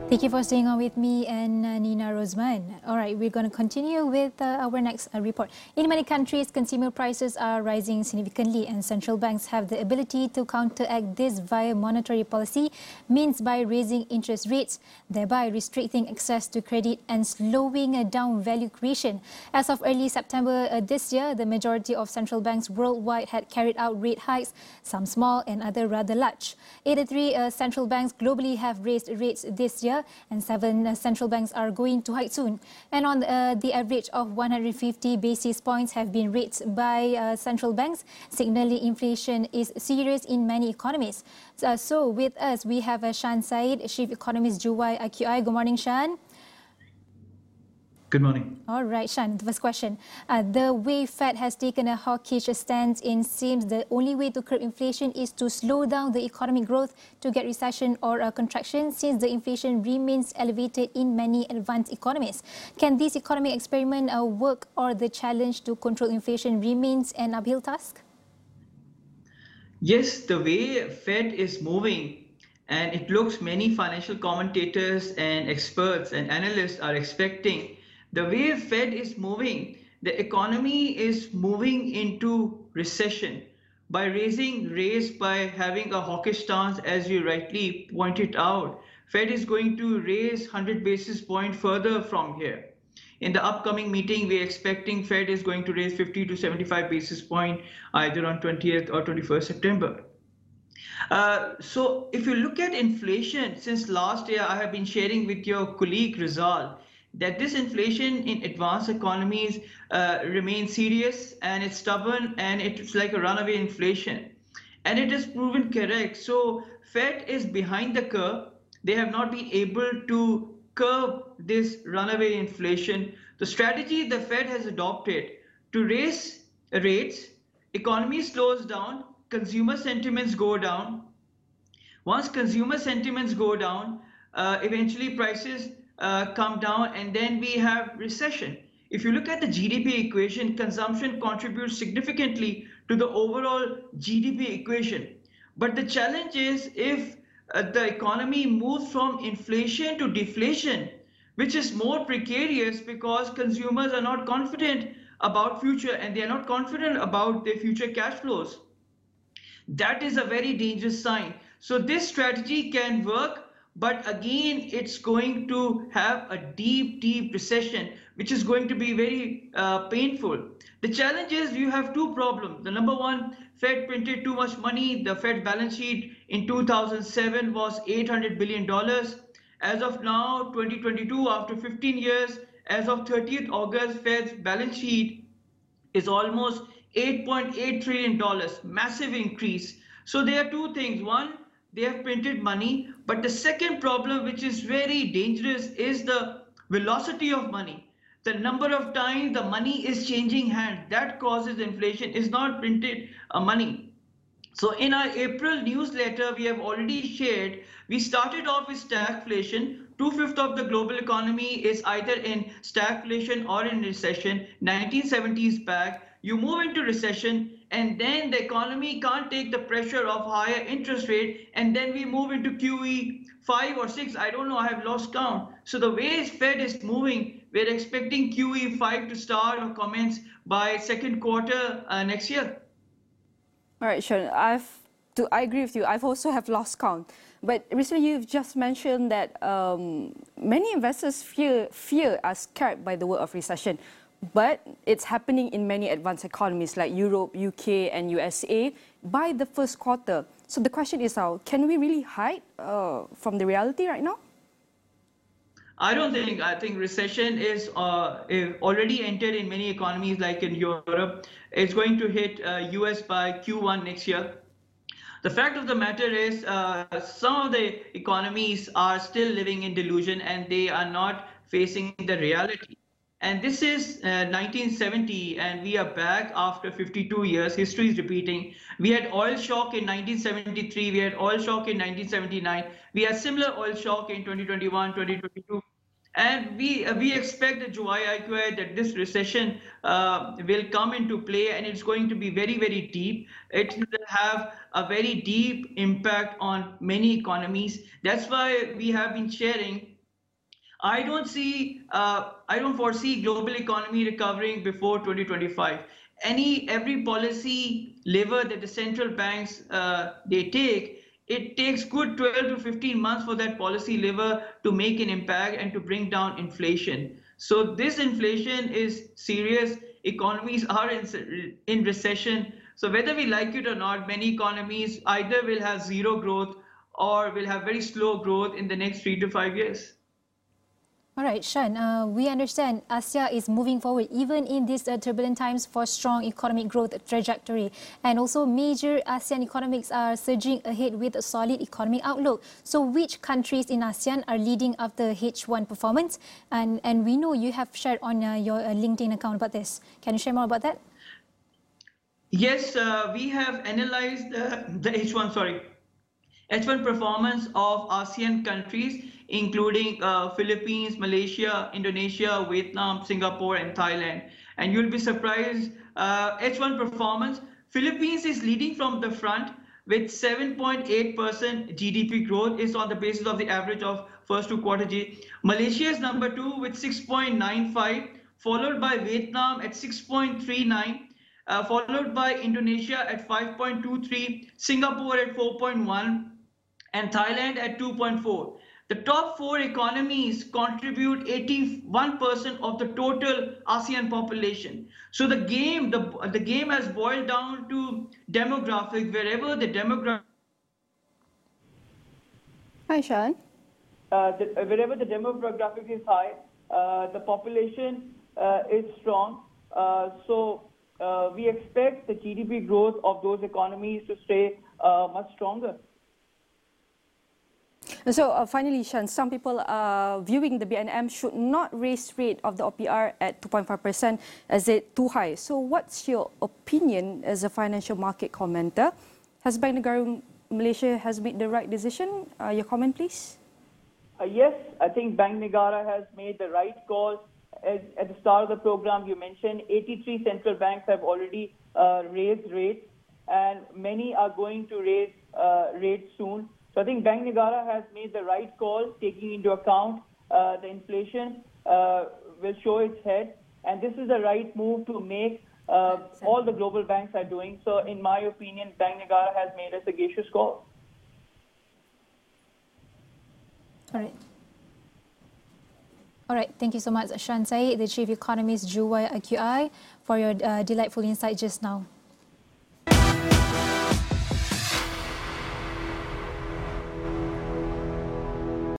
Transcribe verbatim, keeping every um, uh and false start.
Thank you for staying on with me and uh, Nina Rosman. All right, we're going to continue with uh, our next uh, report. In many countries, consumer prices are rising significantly, and central banks have the ability to counteract this via monetary policy, means by raising interest rates, thereby restricting access to credit and slowing uh, down value creation. As of early September uh, this year, the majority of central banks worldwide had carried out rate hikes, some small and other rather large. eighty-three uh, central banks globally have raised rates this year, and seven uh, central banks are going to hike soon. And on uh, the average of one hundred fifty basis points have been raised by uh, central banks, signaling inflation is serious in many economies. Uh, so with us, we have uh, Shan Said, Chief Economist, Juwai I Q I. Good morning, Shan. Good morning. All right, Shan, the first question. Uh, the way Fed has taken a hawkish stance, in seems the only way to curb inflation is to slow down the economic growth to get recession or a contraction, since the inflation remains elevated in many advanced economies. Can this economic experiment uh, work, or the challenge to control inflation remains an uphill task? Yes, the way Fed is moving, and it looks many financial commentators and experts and analysts are expecting, the way Fed is moving, the economy is moving into recession by raising rates, by having a hawkish stance, as you rightly pointed out. Fed is going to raise one hundred basis points further from here. In the upcoming meeting, we're expecting Fed is going to raise fifty to seventy-five basis points either on twentieth or twenty-first September. Uh, so if you look at inflation, since last year, I have been sharing with your colleague Rizal that this inflation in advanced economies uh, remains serious, and it's stubborn, and it's like a runaway inflation. And it is proven correct. So Fed is behind the curve. They have not been able to curb this runaway inflation. The strategy the Fed has adopted to raise rates, economy slows down, consumer sentiments go down. Once consumer sentiments go down, uh, eventually prices Uh, come down, and then we have recession. If you look at the G D P equation, consumption contributes significantly to the overall G D P equation. But the challenge is, if uh, the economy moves from inflation to deflation, which is more precarious because consumers are not confident about future, and they are not confident about their future cash flows. That is a very dangerous sign. So this strategy can work, but again, it's going to have a deep, deep recession, which is going to be very uh, painful. The challenge is you have two problems. The number one, Fed printed too much money. The Fed balance sheet in two thousand seven was eight hundred billion dollars. As of now, twenty twenty-two, after fifteen years, as of thirtieth August, Fed's balance sheet is almost eight point eight trillion dollars, massive increase. So there are two things. One, they have printed money, but the second problem, which is very dangerous, is the velocity of money. The number of times the money is changing hands, that causes inflation, is not printed uh, money. So in our April newsletter, we have already shared, we started off with stagflation. Two-fifths of the global economy is either in stagflation or in recession. nineteen seventies back, you move into recession, and then the economy can't take the pressure of higher interest rate, and then we move into Q E five or six, I don't know, I have lost count. So the way Fed is moving, we're expecting Q E five to start or commence by second quarter uh, next year. All right, Sean, I've to I agree with you. I've also have lost count. But recently you've just mentioned that um, many investors fear fear are scared by the word of recession. But it's happening in many advanced economies like Europe, U K, and U S A by the first quarter. So the question is now, can we really hide uh, from the reality right now? I don't think. I think recession is uh, already entered in many economies like in Europe. It's going to hit uh, U S by Q one next year. The fact of the matter is uh, some of the economies are still living in delusion, and they are not facing the reality. And this is uh, nineteen seventy, and we are back after fifty-two years. History is repeating. We had oil shock in nineteen seventy-three. We had oil shock in nineteen seventy-nine. We had similar oil shock in twenty twenty-one, twenty twenty-two. And we uh, we expect the July I Q I that this recession uh, will come into play, and it's going to be very, very deep. It will have a very deep impact on many economies. That's why we have been sharing I don't see, uh, I don't foresee global economy recovering before twenty twenty-five. Any, every policy lever that the central banks uh, they take, it takes good twelve to fifteen months for that policy lever to make an impact and to bring down inflation. So this inflation is serious. Economies are in, in recession. So whether we like it or not, many economies either will have zero growth or will have very slow growth in the next three to five years. All right, Shan, uh, we understand Asia is moving forward even in these uh, turbulent times for strong economic growth trajectory. And also major ASEAN economics are surging ahead with a solid economic outlook. So which countries in ASEAN are leading after H one performance? And, and we know you have shared on uh, your uh, LinkedIn account about this. Can you share more about that? Yes, uh, we have analyzed uh, the H one, sorry, H one performance of ASEAN countries, including uh, Philippines, Malaysia, Indonesia, Vietnam, Singapore, and Thailand. And you'll be surprised, uh, H one performance, Philippines is leading from the front with seven point eight percent G D P growth is on the basis of the average of first two quarter G. Malaysia is number two with six point nine five, followed by Vietnam at six point three nine. Uh, followed by Indonesia at five point two three, Singapore at four point one, and Thailand at two point four. The top four economies contribute eighty-one percent of the total ASEAN population. So the game, the, the game has boiled down to demographic, wherever the demographic. Hi, Shan. Uh, the, wherever the demographic is high, uh, the population uh, is strong. Uh, so uh, we expect the G D P growth of those economies to stay uh, much stronger. So uh, finally, Shan, some people are viewing the B N M should not raise rate of the O P R at two point five percent as it too high. So what's your opinion as a financial market commenter? Has Bank Negara Malaysia has made the right decision? Uh, your comment, please. Uh, yes, I think Bank Negara has made the right call. As, at the start of the program, you mentioned eighty-three central banks have already uh, raised rates, and many are going to raise uh, rates soon. So I think Bank Negara has made the right call, taking into account uh, the inflation uh, will show its head, and this is the right move to make. Uh, all the global banks are doing. So in my opinion, Bank Negara has made a sagacious call. All right. All right, thank you so much, Shan Said, the Chief Economist, Jiwai I Q I, for your uh, delightful insight just now.